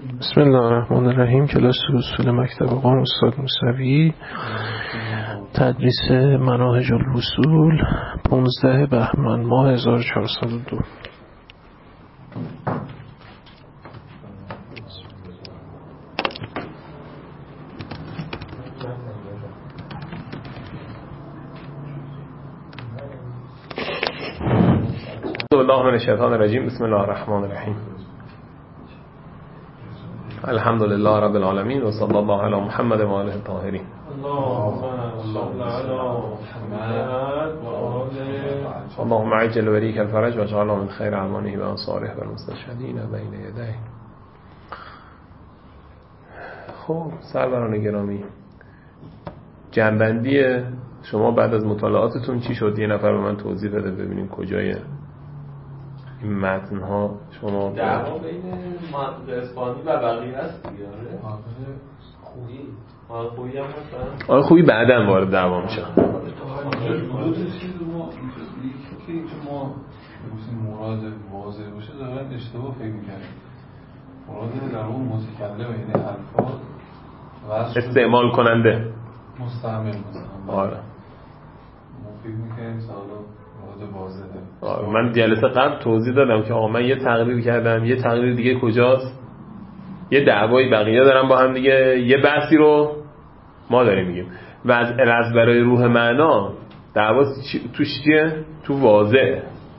بسم الله الرحمن الرحیم. کلاس اصول مکتب قم استاد موسوی، تدریس مناهج الوصول، 15 بهمن ماه 1402. الله من الشیطان الرجیم. بسم الله الرحمن الرحیم. الحمد لله رب العالمین و صلی الله علی محمد و آله الطاهرین. اللهم عجل ولیک الفرج و اجعله من خیر اعماله و انصاره و المستشهدین بین یدیه. خب سروران گرامی، جنبندی شما بعد از مطالعاتتون چی شد؟ یه نفر به من توضیح بده ببینیم کجای این متن ها شما دعوا بین محمد اصفهانی و بقیه است دیگه. خویی هم هست. آره خویی بعداً وارد دعوا میشه. دو چیز ما که ما مراد واضح باشه ظاهرا اشتباه فکر می‌کنیم. مراد در اون متکلم یعنی الفاظ استعمال کننده مستعمل مثلا. آره ما فکر می‌کنیم سوالا مراد واضحه. آره من جلسه قبل توضیح دادم که آقا من یه تقریر کردم، یه تقریر دیگه کجاست؟ یه دعوای بقیه دارم با هم دیگه، یه بحثی رو ما داریم میگیم. و از برای روح معنا دعوا توش چیه؟ تو واضحه.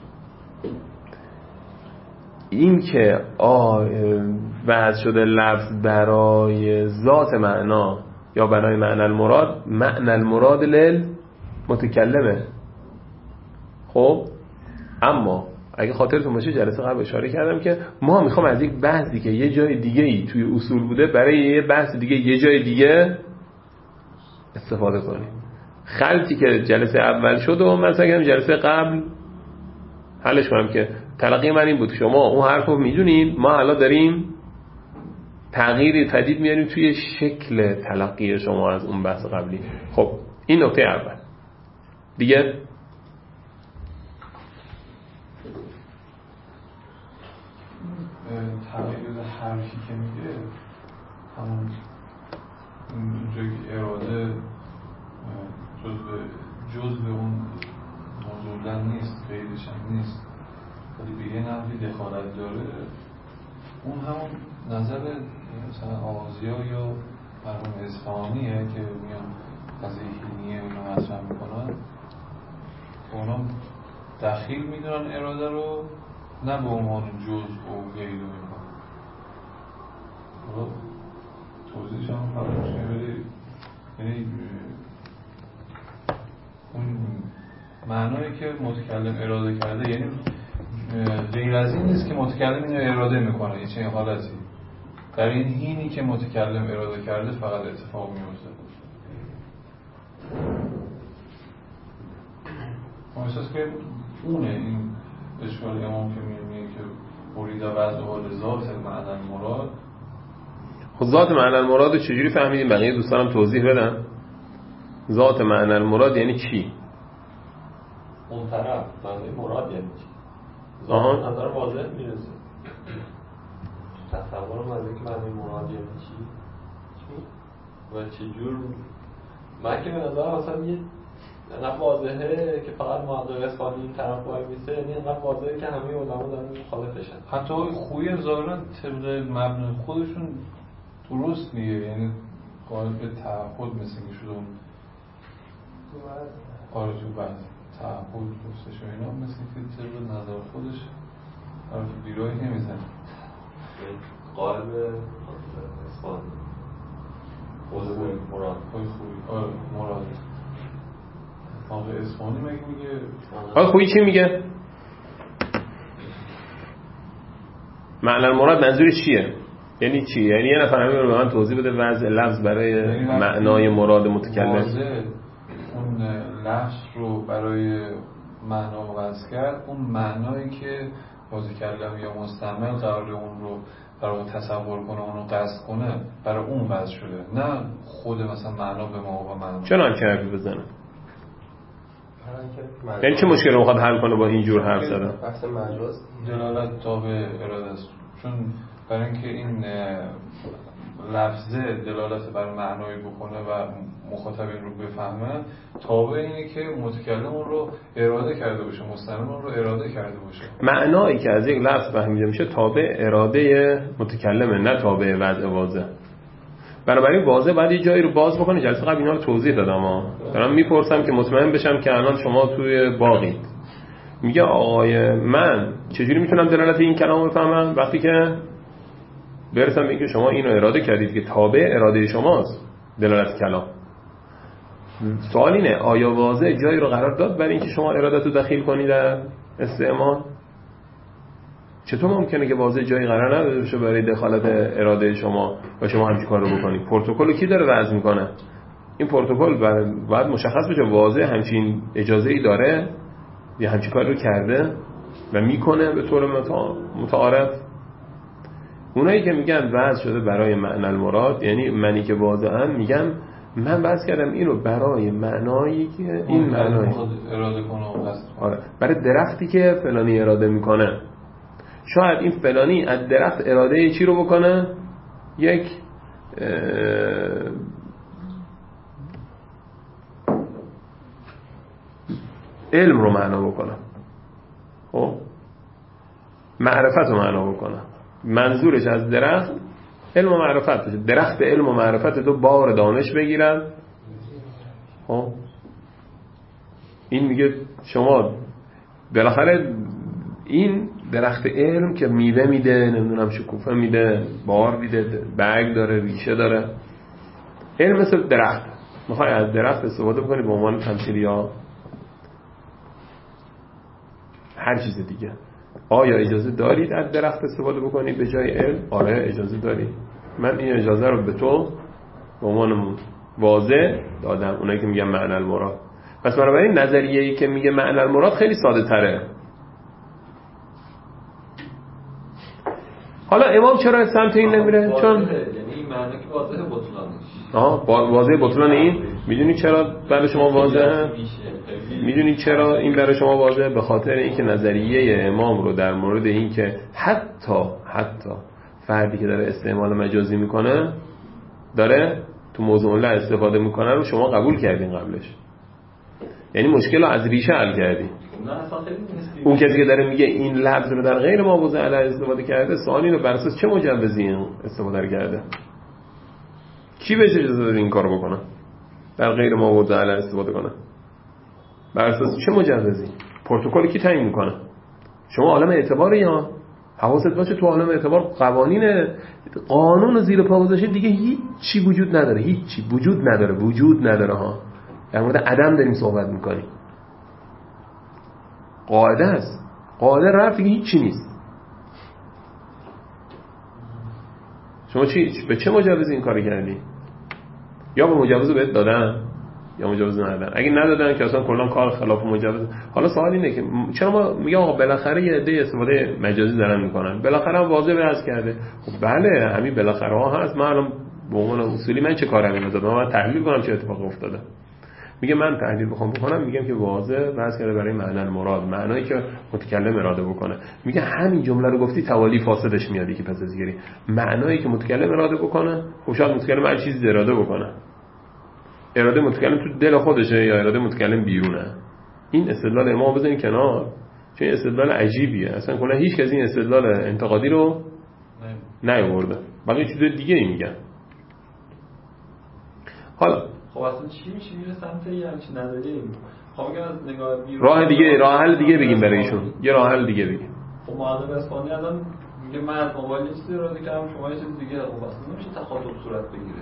این که وضع شده لفظ برای ذات معنا یا برای معنی المراد متکلمه. خب اما اگه خاطرتون باشه جلسه قبل اشاره کردم که ما میخوام از یک بحثی که یه جای دیگه ای توی اصول بوده برای یه بحث دیگه یه جای دیگه استفاده کنیم. خلطی که جلسه اول شد و مثلا جلسه قبل حلش کنم که تلقی من این بود شما اون حرف رو میدونین، ما حالا داریم تغییری پدید میاریم توی شکل تلقی شما از اون بحث قبلی. خب این نکته اول. دیگه تغییر حرفی که میگه همون اونجایی که اراده جزء اون موضوع نیست، غیرش هم نیست، ولی به یه نحوی دخالت داره. اون همون نظر مثلا آغازی‌ها یا مرحوم اصفهانیه که میان قضیه هینیه اونو مطرح میکنن. اونا دخیل میدونن اراده رو، نه به عنوان جزء و غیره میکنن. توضیحش هم فرموش نمیده. یعنی اون معنایی که متکلم اراده کرده یعنی غیر از این نیست که متکلم اینو اراده میکنه. یه چنین حالتی در این هینی که متکلم اراده کرده فقط اتفاق میفته. من احساس که اونه این اشکال امام که میگه که بریده وضع حال ذات معنی المراد. خب ذات معنی المراد رو چجوری فهمیدیم؟ بقیه دوستانم توضیح بدن. ذات معنی المراد یعنی چی؟ اون طرف معنی مراد یعنی چی؟ ذات نظر واضح میرسه. تصورم از اینکه معنی مراد یعنی چی و چجور. من که به نظرم اصلا یه انقدر واضحه که فقط محقق اصفهانی این طرف وای میسه، یعنی انقدر واضحه که همه علما دارن مخالفشن. حتی خوی ظاهرا طبق مبنای خودشون درست میگه، یعنی قائل به تعهد مثل که شده اون آره تو بعد تعهد پرسش و اینا مثل که طبق نظر خودش حرف بیراهی نمیزنه. قائل به اصفهانی خود مراد خوی آره مراد آقا اصفهانی مگه میگه آقا خویی چی میگه؟ معنی المراد منظورش چیه؟ یعنی چی؟ یعنی یه نفر همین رو به من توضیح بده وضع لفظ برای معنای مراد متکلم. اون لفظ رو برای معنا وضع کرد، اون معنایی که متکلم یا مستعمل قرار اون رو برای تصور کنه، اون رو قصد کنه، برای اون وضع شده، نه خود مثلا معنا به ما و معنا. چرا هم که حرفی بزنه؟ یعنی چه مشکلی میخواد حل کنه با اینجور حرف زدن؟ بحث مجاز دلالت تابع اراده است. چون برای اینکه این لفظه دلالت بر معنایی بکنه و مخاطبین رو بفهمن، تابع اینه که متکلم اون رو اراده کرده باشه، مستمع اون رو اراده کرده باشه. معنایی که از یک لفظ فهمیده میشه تابع اراده متکلمه، نه تابع وضع واضح. بنابراین واضح باید یه جایی رو باز بکنه. جلسه قبل اینا رو توضیح دادم دارم میپرسم که مطمئن بشم که الان شما توی باغید. میگه آقای من چجوری میتونم دلالت این کلام بفهمم؟ وقتی که برسم به اینکه شما اینو اراده کردید که تابع اراده شماست دلالت کلام. سوال اینه آیا واضح جایی رو قرار داد برای اینکه شما ارادت رو دخیل کنید در استعمال؟ چطور ممکنه که واضح جایی قرار نداده بشه برای دخالت اراده شما و شما همچین کار رو بکنید؟ پروتکل کی داره وضع میکنه؟ این پروتکل باید مشخص بشه واضح همچین اجازه‌ای داره یا همچین کار رو کرده و میکنه به طور متعارف. اونایی که میگن وضع شده برای معنی المراد، یعنی منی که واضحا میگم من وضع کردم اینو برای معنایی که این معنایی اراده کنه. آره، برای درختی که فلانی اراده میکنه. شاید این فلانی از درخت اراده چی رو بکنه؟ یک علم رو معنا بکنه، خب معرفت رو معنا بکنه. منظورش از درخت علم و معرفت بشه. درخت علم و معرفت تو بار دانش بگیرن. خب این میگه شما بالاخره این درخت علم که میوه میده، نمیدونم شکوفه میده، بار میده، برگ داره، ریشه داره. علم مثل درخت، میخوای از درخت استفاده بکنی به عنوان تمثیل یا هر چیز دیگه. آیا اجازه دارید از درخت استفاده بکنی به جای علم؟ آره اجازه دارید. من این اجازه رو به تو به عنوان واضح دادم. اونایی که میگن معنی المراد. پس بنابراین نظریه‌ای که میگه معنی المراد خیلی ساده تره. حالا امام چرا سمت این نمیره؟ چون یعنی این معنی که واضح بطلانش. واضح بطلان این. میدونی چرا برای شما واضحه؟ میدونی چرا این برای شما واضحه؟ به خاطر اینکه نظریه امام رو در مورد این که حتی فردی که داره استعمال مجازی میکنه داره تو موضوع الله استفاده میکنه رو شما قبول کردین قبلش. یعنی مشکل رو از ریشه حل کردین. اون کسی که داره میگه این لفظ رو در غیر موضوع الله استفاده کرده، سوال اینه بر اساس چه مجوزی این استفاده کرده؟ کی بهش اجازه داده این کارو بکنه؟ در غیر موضوع الله استفاده کنه؟ بر اساس چه مجوزی؟ پروتکل کی تعیین میکنه؟ شما عالم اعتباری یا حواست باشه تو عالم اعتبار قانون زیر پا گذاشته دیگه هیچ چی وجود نداره. هیچ چی وجود نداره ها. در مورد عدم داریم صحبت میکنیم. قاعده است. قاعده رفت دیگه هیچ چی نیست. شما به چه مجوزی این کارو کردی؟ یا به مجوز بهت دادن یا مجوز ندادن. اگه ندادن که اصلا کلا کار خلاف مجوز. حالا سوال اینه که چرا ما میگم آقا بالاخره یه عده استفاده مجازی دارن میکنن، بالاخره هم واضح بحث کرده. خب بله همین بالاخره ها هست. من الان به عنوان اصولی من چه کارم اینو دادم؟ من تحلیل کنم چه اتفاقی افتاده. میگه من تحلیل بکنم میگم که واضح بحث کرده برای معنی المراد، معنایی که متکلم اراده بکنه. میگه همین جمله رو گفتی توالی فاسدش میادی که پس از گیری معنایی که متکلم اراده بکنه. خب شاید متکلم هر چیزی اراده بکنه. اراده متکلم تو دل خودشه یا اراده متکلم بیرونه؟ این استدلال امام بزنین کنار، چون استدلال عجیبیه. اصلا کلا هیچ کسی این استدلال انتقادی رو نیاورده. بقیه چیز دیگه ای میگن. حالا خب اصلا چی میشه میره سمت یه همچین نظریه؟ خب اگر از نگاه بیرون راه حل دیگه بگیم برای ایشون. یه راه حل دیگه بگیم. خب معلم اصفهانی الان میگه من از موبایل یه چیزی اراده کردم، شما یه چیز دیگه. خب اصلا نمیشه تخاطب صورت بگیره.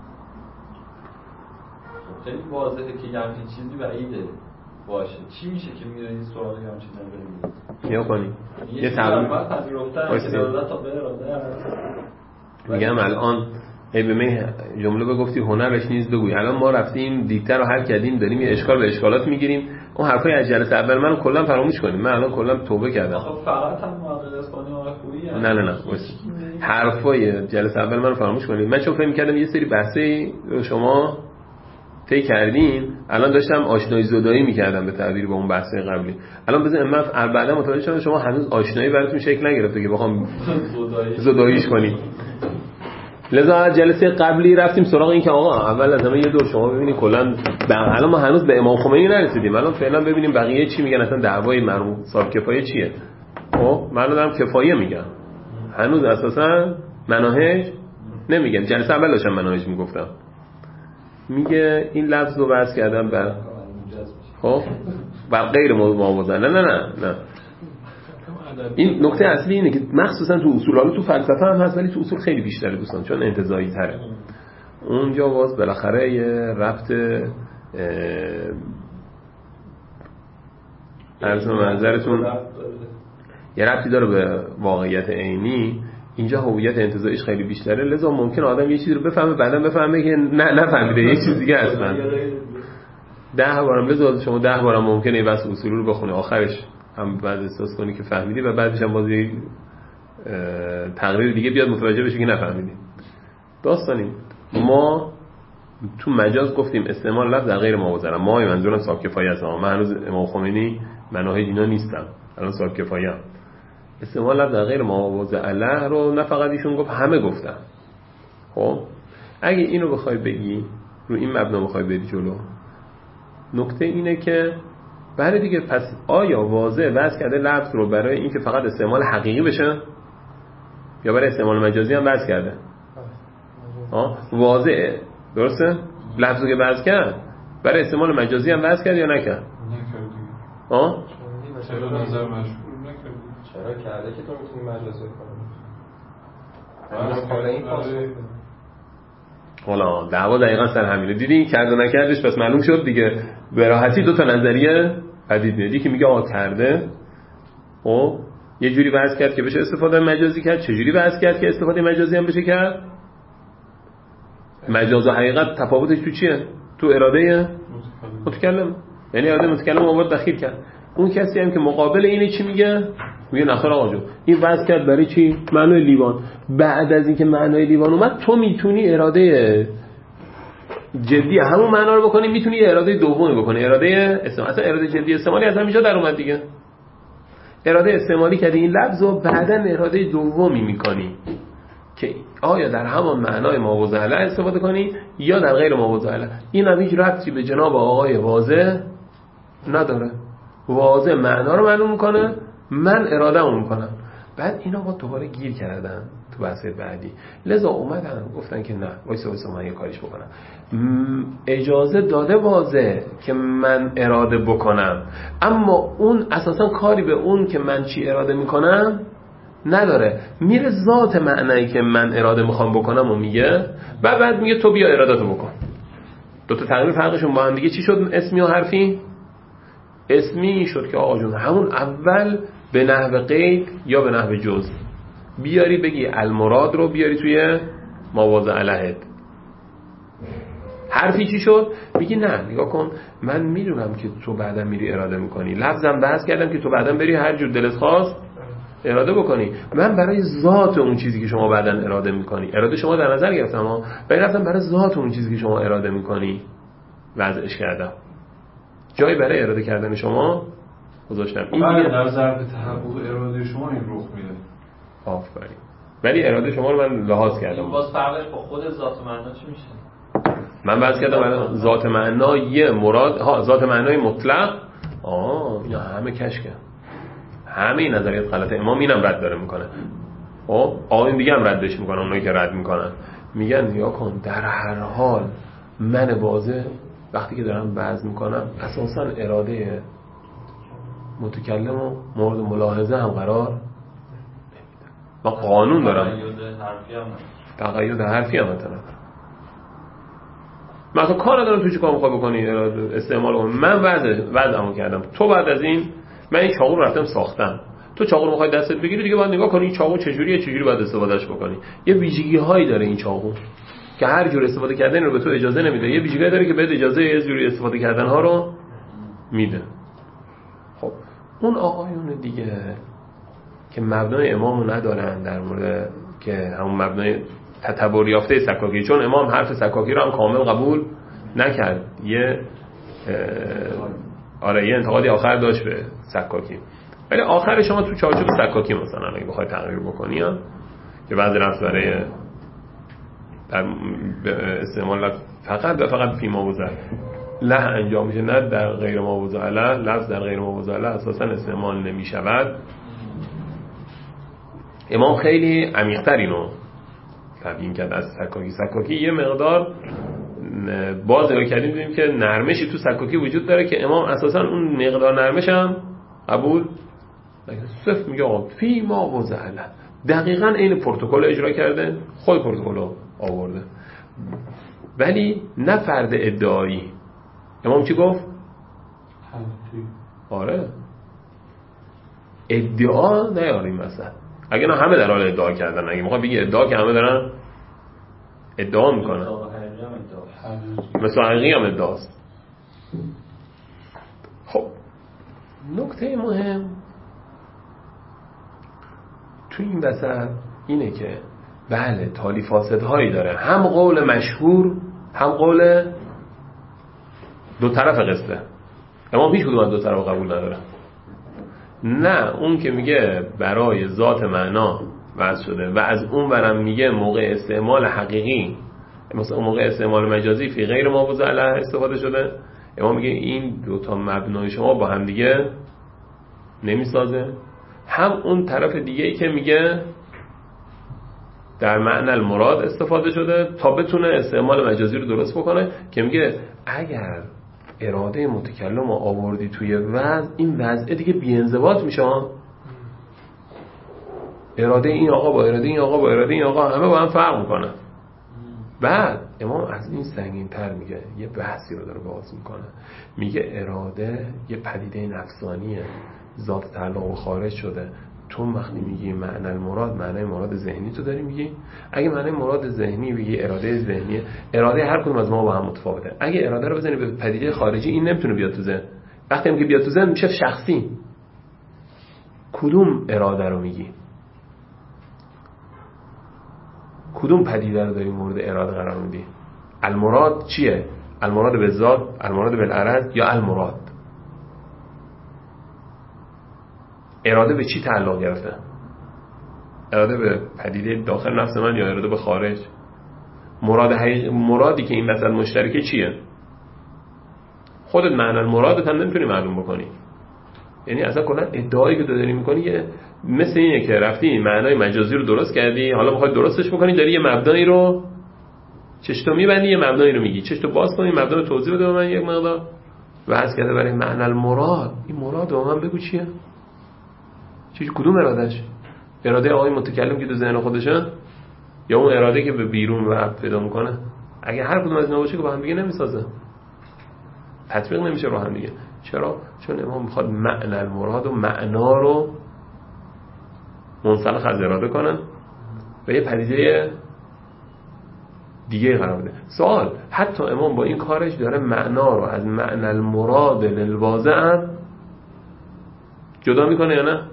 خیلی واضحه که یه همچین چیزی بعیده باشه. چی میشه که میره این سراغ یه همچین نظریه؟ نیا کنی یه تعبیر پذیرفتن که اراده تا به اراده میگم الان به من جمله بگفتی هنرش نیست بگوی. الان ما رفتیم دیکتر رو حل کردیم، داریم یه اشکال به اشکالات میگیریم. اون حرفای از جلسه اول منو کلا فراموش کنیم. من الان کلا توبه کردم. خب فقط هم معادل اسپانی و خوبی نه حرفای جلسه اول منو فراموش کنیم. من چون فهم کردم یه سری بحثی رو شما طی کردین، الان داشتم آشنایی زدایی میکردم به تعبیر با اون بحث قبلی. الان بزن من بعدا متوجه شدم شما هنوز آشنایی براتون شکل نگرفته که بخوام زداییش کنیم. لذا جلسه قبلی رفتیم سراغ این که آقا اول از همه یه دور شما ببینید کلا الان ما هنوز به امام خمینی نرسیدیم، الان فعلا ببینیم بقیه چی میگن، اصلا دعوای مرحوم صاحب کفایه چیه. خب من دارم کفایه میگم، هنوز اساسا مناهج نمیگن. جلسه اول داشتم مناهج میگفتم، میگه این لفظ رو بحث کردم بر خب بر غیر موازنه. نه این نکته اصلی اینه که مخصوصا تو اصول، حالا تو فلسفه هم هست ولی تو اصول خیلی بیشتره دوستان، چون انتزاعی تره. اونجا باز بالاخره یه ربط عرض منظرتون یه ربطی داره به واقعیت عینی. اینجا هویت انتزاعیش خیلی بیشتره، لذا ممکن آدم یه چیزی رو بفهمه بعدم بفهمه که نفهمیده یه چیز دیگه اصلا. 10 بارم لذا شما 10 بارم ممکنه بس اصول رو بخونه، آخرش هم بعد احساس کنی که فهمیدی و بعدش هم باز یه تقریر دیگه بیاد متوجه بشی که نفهمیدی. داستانیم ما تو مجاز گفتیم استعمال لفظ در غیر موازنه. ما منظورم صاحب کفایه است. من هنوز امام خمینی مناهج اینا نیستم، الان صاحب کفایه ام. استعمال لفظ در غیر موازنه رو نه فقط ایشون گفت، همه گفتن. خب اگه اینو بخوای بگی رو این مبنا بخوای بری جلو، نکته اینه که برای دیگه پس آیا واضح بحث کرده لفظ رو برای این که فقط استعمال حقیقی بشه یا برای استعمال مجازی هم بحث کرده؟ واضحه، درسته؟ لفظو که بحث کرد برای استعمال مجازی هم بحث کرد یا نکرد؟ نکرد. چرا نظر مشهور نکرد؟ چرا کرده که تو میتونی مجازی کنی؟ حالا دعوا دقیقا سر همینه. دیدی این کرد و نکردش پس معلوم شد دیگه. به راحتی دو تا نظریه پدید میاد. یکی میگه آقا کرده، خب یه جوری بحث کرد که بشه استفاده مجازی کرد، چه جوری بحث کرد که استفاده مجازی هم بشه کرد. مجاز و حقیقت تفاوتش تو چیه؟ تو اراده متکلم، یعنی اراده متکلم آورد دخیل کرد. اون کسی هم که مقابل اینه چی میگه؟ میگه نخیر آقا جو این بحث کرد برای چی؟ معنای لیوان. بعد از اینکه معنای لیوان اومد تو میتونی اراده جدی همون معنا رو بکنی، میتونی اراده دومی بکنی، اراده استعمالی. اصلا اراده جدی استعمالی از همینجا در اومد دیگه. اراده استعمالی کردی این لفظ رو، بعداً اراده دومی میکنی که آیا در همان معنای ماوضع له استفاده کنی یا در غیر ماوضع له. این هم هیچ ربطی به جناب آقای واضح نداره. واضح معنا رو معلوم میکنه، من اراده اون میکنم. بعد اینا با دوباره گیر کردن تو بحث بعدی، لذا اومدن گفتن که نه وایسا من یه کاریش بکنم. اجازه داده واضح که من اراده بکنم، اما اون اساسا کاری به اون که من چی اراده میکنم نداره. میره ذات معنایی که من اراده میخوام بکنم و میگه، بعد میگه تو بیا ارادتو بکن. دو تا تقریبا فرقشون با هم دیگه چی شد؟ اسمی و حرفی. اسمی شد که آقا جون همون اول به نحو قید یا به نحو جز بیاری بگی المراد رو بیاری توی مواضع لهت. حرفی چی شد؟ میگی نه نگاه کن من میدونم که تو بعدا میری اراده میکنی، لفظم بحث کردم که تو بعدا بری هر جور دلت خواست اراده بکنی. من برای ذات اون چیزی که شما بعدا اراده میکنی، اراده شما در نظر گرفتم ها، ولی رفتم برای ذات اون چیزی که شما اراده میکنی وضعش کردم، جایی برای اراده کردن شما گذاشتم. این دیگه در ضرب تحقق اراده شما این رخ میده. آفرین. ولی اراده شما رو من لحاظ کردم. باز فرقش با خود ذات معنا چی میشه؟ من بحث کردم ذات معنای مراد، ذات معنای مطلق. اینا همه کشکه، همه این نظریات غلطه. امام اینم رد داره میکنه. این دیگه هم ردش میکنن. اونایی که رد میکنن میگن نیا کن در هر حال من واضح وقتی که دارم بحث میکنم اساسا اراده متکلم و مورد ملاحظه هم قرار نمیدم. من قانون دارم تقید حرفی هم مثلا مثلا کار ندارم تو چی کار میخوای بکنی استعمال کنی. من وضعمو کردم، تو بعد از این من این چاقو رو رفتم ساختم، تو چاقو رو میخوای دستت بگیری دیگه باید نگاه کنی این چاقو چجوریه باید استفادهش بکنی. یه ویژگی هایی داره این چاقو که هر جور استفاده کردن رو به تو اجازه نمیده، یه ویژگی داره که بهت اجازه یه جوری استفاده کردن ها رو میده. خب اون آقایون دیگه که مبنای امامو ندارن در مورد که همون مبنای تطور یافته سکاکی، چون امام حرف سکاکی رو هم کامل قبول نکرد، یه انتقادی آخر داشت به سکاکی، ولی آخر شما تو چارچوب سکاکی مثلا اگه بخوای تغییر بکنی که بعضی رفت برای در استعمال فقط و فقط فی ما وضع له انجام میشه، نه در غیر ما وضع له. لفظ در غیر ما وضع له اساسا استعمال نمی شود. امام خیلی عمیق‌تر اینو تبیین کرد از سکاکی یه مقدار باز نگاه کردیم دیدیم که نرمشی تو سکاکی وجود داره که امام اساسا اون مقدار نرمش هم قبول صرف میگه آقا فی ما وضع له، دقیقاً این پروتکل اجرا کرده، خود پروتکل رو آورده، ولی نه فرد ادعایی. امام چی گفت؟ آره ادعا نیاریم مثلا. اگه نه همه در حال ادعا کردن، اگه میخوام بگی ادعا که همه دارن ادعا میکنن، مثل حقیقی هم ادعاست. خب نکته مهم تو این وسط اینه که بله تالی فاسدهایی داره، هم قول مشهور هم قول دو طرف قصه. امام هیچ کدوم از دو طرف قبول نداره. نه اون که میگه برای ذات معنا وضع شده و از اون برم میگه موقع استعمال حقیقی مثلا موقع استعمال مجازی فی غیر ما وضع له استفاده شده. امام میگه این دو تا مبنای شما با هم دیگه نمیسازه. هم اون طرف دیگه ای که میگه در معنی المراد استفاده شده تا بتونه استعمال مجازی رو درست بکنه، که میگه اگر اراده متکلم رو آوردی توی وضع، این وضع دیگه بی‌انضباط میشه. اراده این آقا با اراده این آقا با اراده این آقا همه با هم فرق میکنه. بعد امام از این سنگین تر میگه، یه بحثی رو داره باز میکنه، میگه اراده یه پدیده نفسانیه، ذات تعلق و خارج شده. تو وقتی میگی معنی المراد، معنی مراد ذهنی تو داری میگی. اگه معنی مراد ذهنی بگی اراده ذهنیه، اراده هر کدوم از ما با هم متفاوته. اگه اراده رو بزنی به پدیده خارجی، این نمیتونه بیاد تو ذهن. وقتی میگه بیاد تو ذهن میشه شخصی. کدوم اراده رو میگی؟ کدوم پدیده رو داری مورد اراده قرار میدی؟ المراد چیه؟ المراد به ذات، المراد به العرض، یا المراد؟ اراده به چی تعلق گرفته؟ اراده به پدیده داخل نفس من یا اراده به خارج؟ مرادی که این مثلا مشترکه چیه؟ خودت معنی المرادت هم نمیتونی معلوم بکنی. یعنی اصلا کلا ادعایی که داری میکنی مثل اینه که رفتی معنای مجازی رو درست کردی، حالا میخوای درستش بکنی، داری یه مبنایی رو چشتو میبندی، یه مبنایی رو میگی چشتو باز کنی، مبنا رو توضیح بده به من یک مقدار. واسه کرده برای معنی المراد، این مراد رو من بگو چیه؟ چیزی کدوم ارادهش؟ اراده آقای متکلم که تو ذهن خودشه، یا اون اراده که به بیرون و پیدا میکنه؟ اگه هر کدوم از اینا باشه که با هم دیگه نمیسازه، تطبیق نمیشه رو هم دیگه. چرا؟ چون امام میخواد معنی المراد و معنا رو منسلخ از اراده کنن و یه پدیده دیگه قرار بده. سوال، حتی امام با این کارش داره معنا رو از معنی المراد للواضع جدا میکنه یا نه؟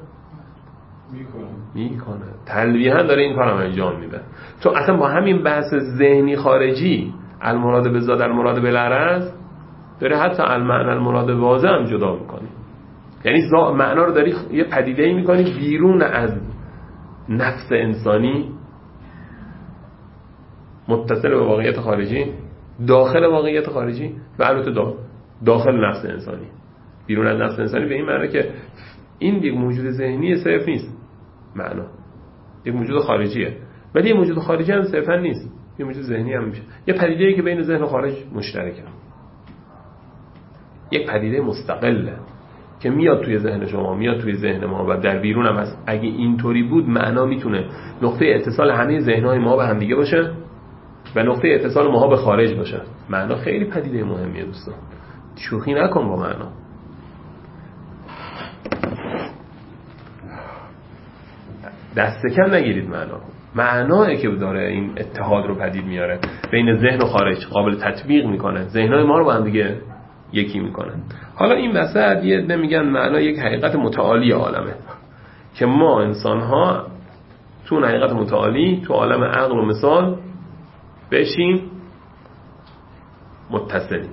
میکنه. تلویحاً داره این کارم انجام میده. تو اصلا با همین بحث ذهنی خارجی المراد به ذات المراد بالعرض داره حتی المعنی المراد واضح هم جدا میکنی. یعنی معنا رو داری یه پدیده‌ای میکنی بیرون از نفس انسانی، متصل به واقعیت خارجی، داخل واقعیت خارجی و البته داخل نفس انسانی. بیرون از نفس انسانی به این معنی که این یک موجود ذهنی صرف نیست، معنا یک موجود خارجیه، ولی یه موجود خارجی هم صرفا نیست، یه موجود ذهنی هم میشه. یه پدیده‌ای که بین ذهن و خارج مشترکه، یک پدیده مستقله که میاد توی ذهن شما، میاد توی ذهن ما و در بیرون هم هست. اگه اینطوری بود معنا میتونه نقطه اتصال همه ذهن‌های ما به هم دیگه باشه و نقطه اتصال ماها به خارج باشه. معنا خیلی پدیده مهمیه دوستان، شوخی نکن با معنا. دست کم نگیرید معنایی که داره این اتحاد رو پدید میاره بین ذهن و خارج، قابل تطبیق میکنه، ذهن‌های ما رو با هم دیگه یکی میکنه. حالا این وسط یه نمیگن معنا یک حقیقت متعالی عالمه که ما انسان‌ها تو اون حقیقت متعالی تو عالم عقل و مثال بشیم متصلیم.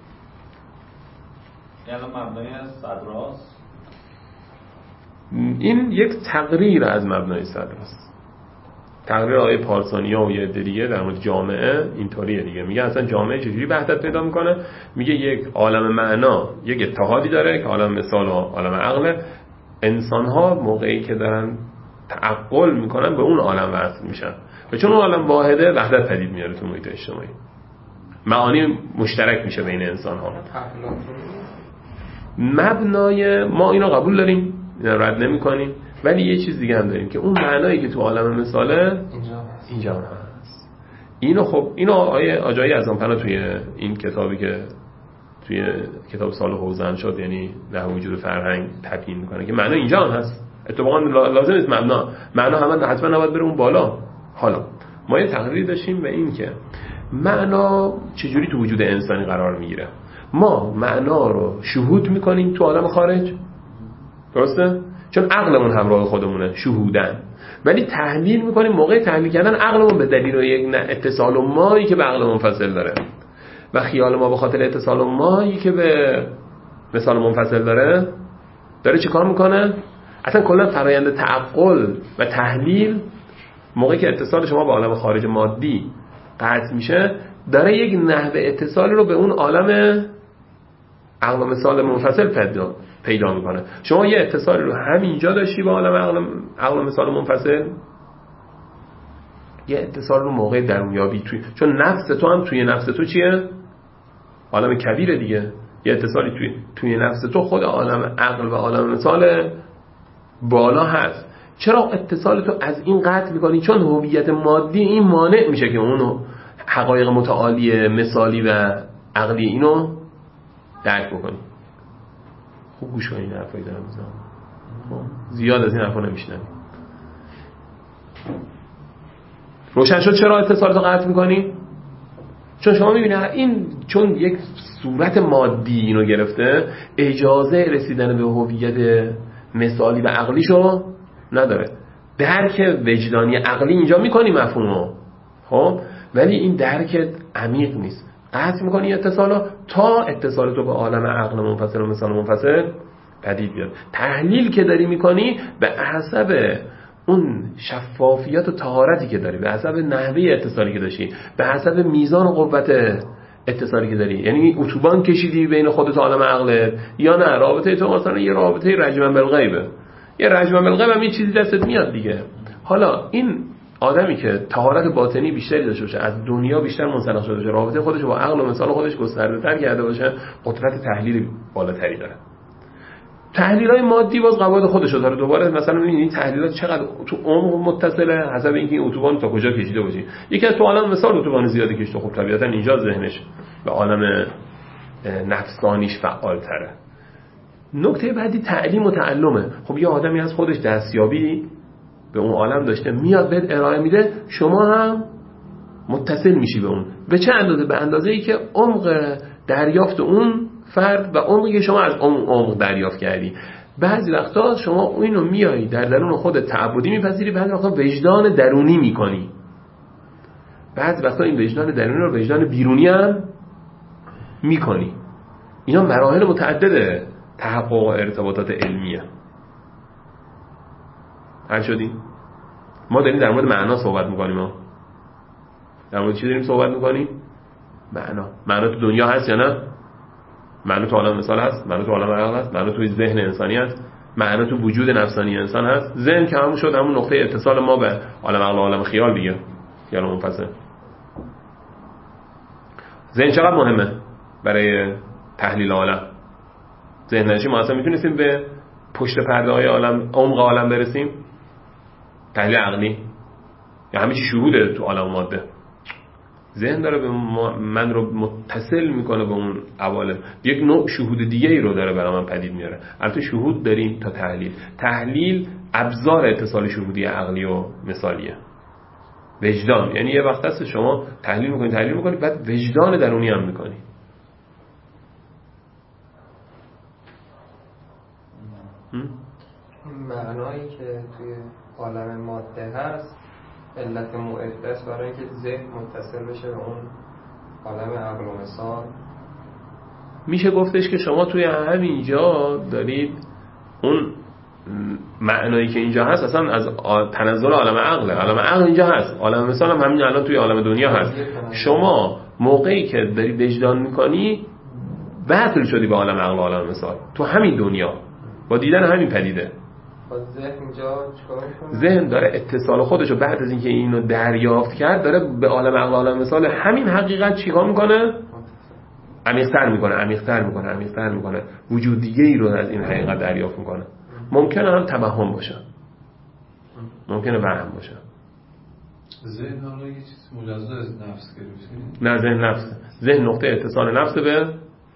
یعنی مبنای از صدراست. این یک تقریر از مبنای صدراست، تقریر آقای پارسانیا و یه عده دیگه در مورد جامعه اینطوریه دیگه. میگه اصلا جامعه چجوری وحدت پیدا میکنه؟ میگه یک عالم معنا، یک اتحادی داره که عالم مثال و عالم عقل. انسان‌ها موقعی که دارن تعقل میکنن به اون عالم وصل میشن و چون اون عالم واحده وحدت پدید میاره تو محیط اجتماعی، معانی مشترک میشه بین انسان‌ها. مبنای ما اینو قبول داریم، اینا رد نمی‌کنیم، ولی یه چیز دیگه هم داریم که اون معنایی که تو عالم مثاله اینجا هست. اینو آیه آجایی اعظم‌پنا توی این کتابی که توی کتاب سال حوزه شد، یعنی نحو وجود فرهنگ تبیین میکنه که معنا اینجا هم هست. اتفاقا لازم نیست معنا همه حتما نباید بره اون بالا. حالا ما یه تقریر داشتیم به این که معنا چجوری تو وجود انسانی قرار میگیره. ما معنا رو شهود میکنیم تو عالم خارج، درسته؟ چون عقلمون همراه خودمونه شهودن، ولی تحلیل میکنیم. موقع تحلیل کردن عقلمون به دلیل یک اتصال مایی که به عقل منفصل داره و خیال ما به خاطر اتصال مایی که به مثال منفصل داره چه کار میکنه؟ اصلا کلا فرآیند تعقل و تحلیل موقعی که اتصال شما با عالم خارج مادی قطع میشه، داره یک نحوه اتصال رو به اون عالم عقل و مثال منفصل پیدا میکنه. شما یه اتصال رو همینجا داشتی با عالم عقل و مثال منفصل، یه اتصال رو موقع درونیابی چون نفس تو هم توی نفس تو چیه؟ عالم کبیره دیگه. یه اتصالی توی نفس تو خود عالم عقل و عالم مثال بالا هست. چرا اتصال تو از این قطع میکنی؟ چون هویت مادی این مانع میشه که اونو حقایق متعالی مثالی و عقلی اینو درک بکنی. خوب گوش کنید این حرفایی دارم میزنم، زیاد از این حرفا نمیشنم. روشن شد چرا اتصالاتو قطع میکنی؟ چون شما میبینید این چون یک صورت مادی اینو گرفته، اجازه رسیدن به هویت مثالی و عقلیشو نداره. درک وجدانی عقلی اینجا میکنی مفهومو، خب، ولی این درک عمیق نیست. قطع میکنی اتصالو تا اتصالتو به عالم عقل منفصل و مثال منفصل پدید بیاد. تحلیل که داری میکنی به حسب اون شفافیت و طهارتی که داری، به حسب نحوه اتصالی که داشتی، به حسب میزان و قوت اتصالی که داری. یعنی اتوبان کشیدی بین خودت و عالم عقلت یا نه رابطه تو مثلا یه رابطه رجمن بالغیبه، یه رجمن بالغیب هم یه چیزی دستت میاد دیگه. حالا این آدمی که طهارت باطنی بیشتری داشته باشه، از دنیا بیشتر منسلخ شده باشه، رابطه خودش با عقل و مثال خودش گسترده‌تر کرده باشه، قدرت تحلیل بالاتری داره. تحلیل‌های مادی باز قواعد خودش داره. دوباره مثلا این تحلیلات چقدر تو عمق متصله حسب اینکه این اتوبان تا کجا کشیده باشی. یکی از تو عالم مثال اتوبان زیادی کشیده، خب طبیعتا اینجا ذهنش به عالم نفسانیش فعال‌تره. نکته بعدی تعلیم و تعلمه. خب یه آدمی از خودش دستیابی به اون عالم داشته، میاد بهت ارائه میده، شما هم متصل میشی به اون. به چه اندازه؟ به اندازه‌ای که عمق دریافت اون فرد و عمقی که شما از اون عمق دریافت کردی. بعضی وقتا شما اینو میایی در درون خودت تعبدی میپذیری، بعضی وقتا وجدان درونی میکنی، بعضی وقتا این وجدان درونی رو وجدان بیرونی هم میکنی. اینا مراحل متعدده تحقق و ارتباطات علمیه. حل شدیم؟ ما داریم در مورد معنا صحبت میکنیم. ما در مورد چی داریم صحبت میکنیم؟ معنا تو دنیا هست یا نه؟ معنا تو عالم مثال هست، معنا تو عالم عقل هست، معنا تو ذهن انسانی هست، معنا تو وجود نفسانی انسان هست. ذهن که همون شد همون نقطه اتصال ما به عالم عقل و عالم خیال دیگه، خیال منفصل. ذهن چقدر مهمه برای تحلیل عالم؟ ذهن نشی ما اصلا میتونستیم به پشت پرده های عالم، عمق عالم برسیم؟ تحلیل عقلی یا همه چی شهوده تو عالم ماده. ذهن داره به من رو متصل میکنه به اون عوالم، یک نوع شهود دیگه ای رو داره برای من پدید میاره. البته شهود داریم تا تحلیل ابزار اتصال شهودی عقلی و مثالیه. وجدان یعنی یه وقت هست شما تحلیل میکنی بعد وجدان درونی هم میکنی. معنایی که توی عالم ماده هست علت معده است برای اینکه ذهن متصل بشه به اون عالم عقل و مثال. میشه گفتش که شما توی همینجا دارید اون معنایی که اینجا هست اصلا از تنزل عالم عقله. عالم عقل اینجا هست، عالم مثال هم همین الان توی عالم دنیا هست. شما موقعی که داری وجدان میکنی وصل شدی به عالم عقل و عالم مثال تو همین دنیا با دیدن همین پدیده. ذهن داره اتصال خودشو بعد از اینکه اینو دریافت کرد داره به عالم عقل و عالم مثال همین حقیقت چیکار میکنه؟ عمیق‌تر میکنه وجود دیگه ای رو از این حقیقت دریافت میکنه. ممکنه هم توهم باشه، ممکنه وهم باشه. ذهن حالا یه چیز مجزا از نفس گرفته؟ نه، ذهن نفسه. ذهن نقطه اتصال نفسه به،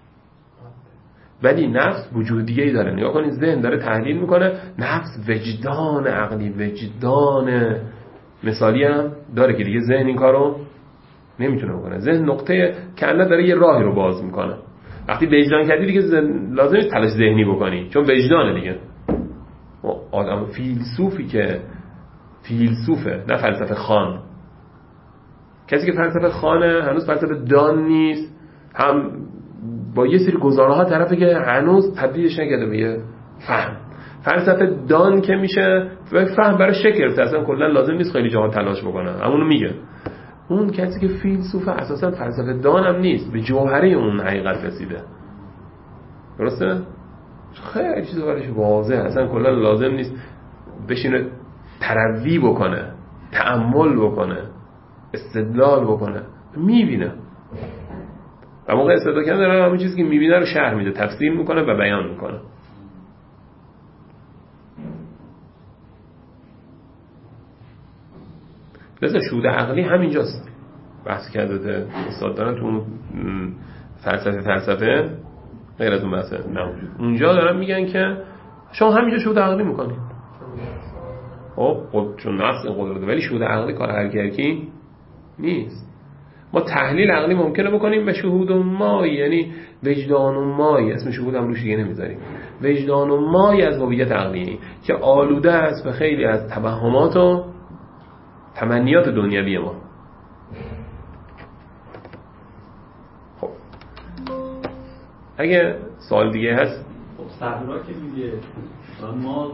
ولی نفس وجود دیگه ای داره. نگاه کنید ذهن داره تحلیل میکنه، نفس وجدان عقلی، وجدان مثالی هم داره که دیگه ذهن این کارو نمیتونه بکنه. ذهن نقطه کله داره یه راهی رو باز میکنه. وقتی وجدان کردی دیگه لازم نیست تلاش ذهنی بکنی، چون وجدانه دیگه. آدم فیلسوفی که فیلسوفه، نه فلسفه خان. کسی که فلسفه خانه هنوز فلسفه دان نیست، هم با یه سری گزاره‌ها طرفه که هنوز تبدیلش نکرده به یه فهم. فلسفه دان که میشه فهم برای شکل گرفته، اصلا کلا لازم نیست خیلی جاها تلاش بکنه، همونو میگه. اون کسی که فیلسوفه اساسا فلسفه دان هم نیست، به جوهره اون حقیقت رسیده. درسته؟ خیلی چیز برایش واضحه، اصلا کلا لازم نیست بشینه تروی بکنه، تأمل بکنه، استدلال بکنه، میبینه. و موقع استدلال کردن داره همون چیزی که میبینه رو شرح میده، تفسیر میکنه و بیان میکنه. لذا شهود عقلی همینجاست. بحث کرده استاد دارن تو اون فلسفه غیر از اون بحثه نموجود. اونجا دارن میگن که شما همینجا شهود عقلی میکنید. خب چون نفس این قدرته، ولی شهود عقلی کار هرکی نیست. ما تحلیل عقلی ممکنه بکنیم به شهود و مای، یعنی وجدان و مای، اسم شهود هم روش دیگه نمیذاریم، وجدان و مای از هویت عقلی که آلوده است به خیلی از توهمات و تمنیات دنیوی ما. خب اگه سوال دیگه هست. خب صحرا که میگه ما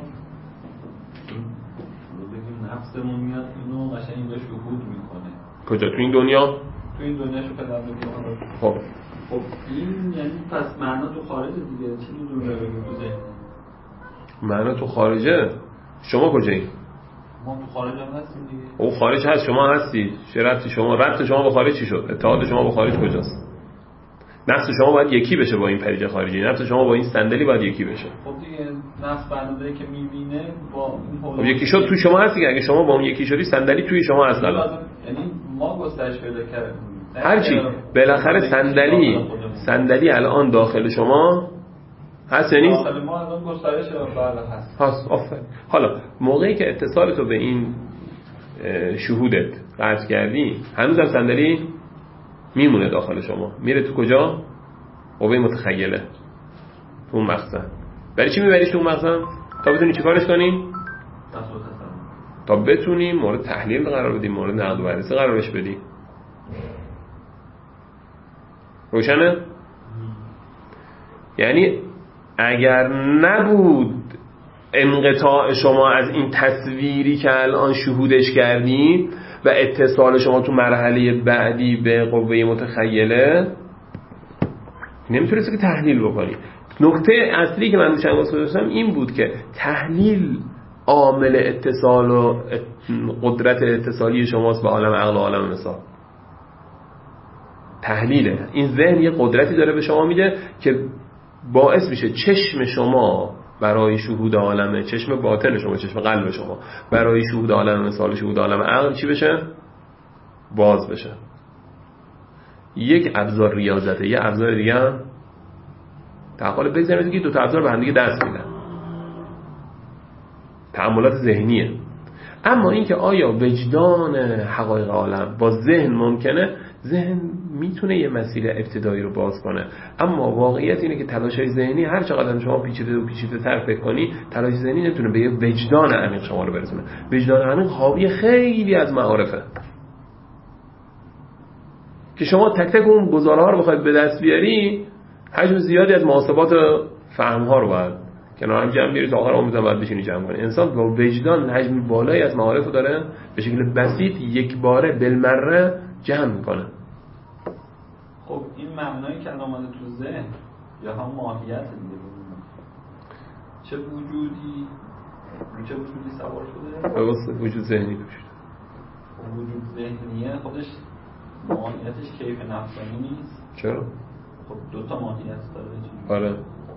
نفسمون میاد اینو قشنگ اینجا شهود میکنه. کجا؟ تو این دنیا؟ تو این دنیا شو پدر میکنه. خب این یعنی پس معنا تو خارج دیگه، چی میدونه بگیم تو ذهن؟ معنا تو خارجه. شما کجایی؟ ما تو خارج هم هستیم دیگه. او خارج هست، شما هستی. چه ربطی شما؟ ربط شما با خارج چی شد؟ اتحاد شما با خارج کجاست؟ نفس شما باید یکی بشه با این پدیده خارجی، نفس شما با این صندلی باید یکی بشه. خب دیگه نفس بنده که میبینه با این خب یکی شد تو شما هست دیگه. اگه شما با اون یکی شدی صندلی توی شما هست. یعنی ما گسترش پیدا کردیم هرچی بالاخره صندلی الان داخل شما هست، یعنی داخل ما الان گسترش هست. آفرین. حالا موقعی که اتصال تو به این شهودت قطع کردی هنوزم صندلی میمونه داخل شما، میره تو کجا؟ قوه متخیله، تو اون مخزن. برای چی میبریش تو اون مخزن؟ تا بتونی چیکارش کنی؟ تا بتونی مورد تحلیل قرار بدی، مورد نقد و بررسی قرارش بدی. روشنه؟ یعنی اگر نبود انقطاع شما از این تصویری که الان شهودش کردیم و اتصال شما تو مرحله بعدی به قوه متخیله، نمیتونستی که تحلیل بکنی. نکته اصلی که من چند واسه داشتم این بود که تحلیل عامل اتصال و قدرت اتصالی شماست به عالم عقل و عالم مثال. تحلیله. این ذهن یه قدرتی داره به شما میده که باعث میشه چشم شما برای شهود عالمه، چشم باطن شما، چشم قلب شما برای شهود عالم مثال، شهود عالم عقل چی بشه؟ باز بشه. یک ابزار ریاضته، یه ابزار دیگه هم تعامل بزنید که دو تا ابزار به هم دیگه دست میدن. تأملات ذهنیه. اما اینکه آیا وجدان حقایق عالم با ذهن ممکنه؟ ذهن میتونه یه مسیر ابتدایی رو باز کنه، اما واقعیت اینه که تلاش‌های ذهنی هر چقدر شما پیچیده تر فکر کنی، تلاش ذهنی نمیتونه به یه وجدان عمیق شما رو برسونه. وجدان عمیق حاوی خیلی از معارفه که شما تک تک اون گزاره‌ها رو بخواید به دست بیاری، حجم زیادی از محاسبات فهم‌ها رو باید کنار هم جمع بیاری تا آخر عمرت باید بشینی جمع کنی. انسان با وجدان حجم بالایی از معارف داره، به شکل بسیط یک باره بالمره جمع میکنه. خب این معنایی که الان اومده تو ذهن یا هم ماهیت دیگه، چه وجودی سوار شده؟ واسه وجود ذهنی توش. وجود ذهنیه خودش ماهیتش کیف نفسانی نیست. چرا؟ خب دو تا ماهیت داره. آره.